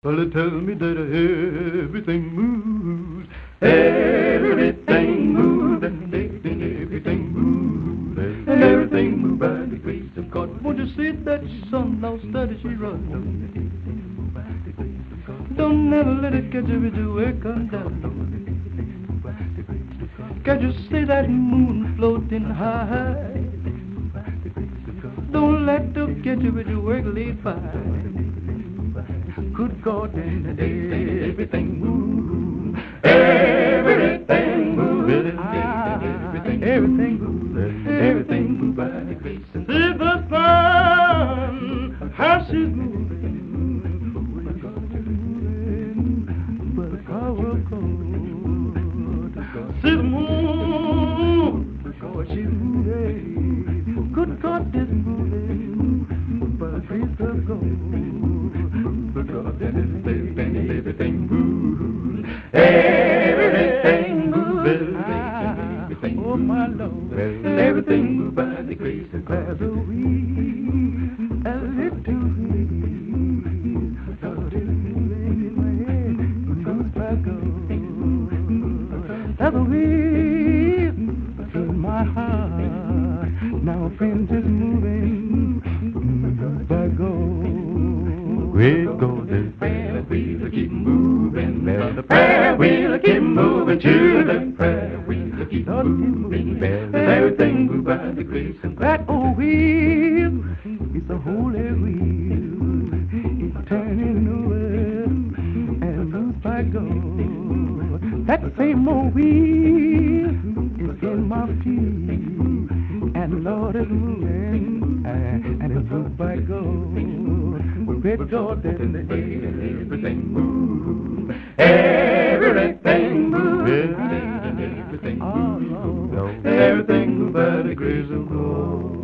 Well, they tell me that everything moves, everything moves, and everything moves, and everything moves by the grace of God. Won't you see that sun now steady she runs? Don't never let it catch you with the way it comes down. Can't you see that moon floating high? Don't let them get you with your work laid by. Good God, and everything moves, everything moves, everything moves, everything moves by the grace of God. See the sun, how she's moving, by the power of God. See the moon, because she's moving. Good God is moving, by the grace of God. Because everything moves, everything moves, everything. Oh my Lord, everything moves by the grace of God. As a wheel, a little wheel, Lord is moving, moves by God. As a wheel in my heart, now friends is moving, moves by God. Great God, the prayer wheel keep moving, the prayer wheel keep moving to the prayer wheel keep moving, everything moves by the grace of God. That old wheel is a holy wheel, it's turning over and moved by God. That same old wheel is in my feet, and Lord is moving, and it's moved by God. Great God, and everything moves, everything moves, everything moves, everything moves by the grace of God.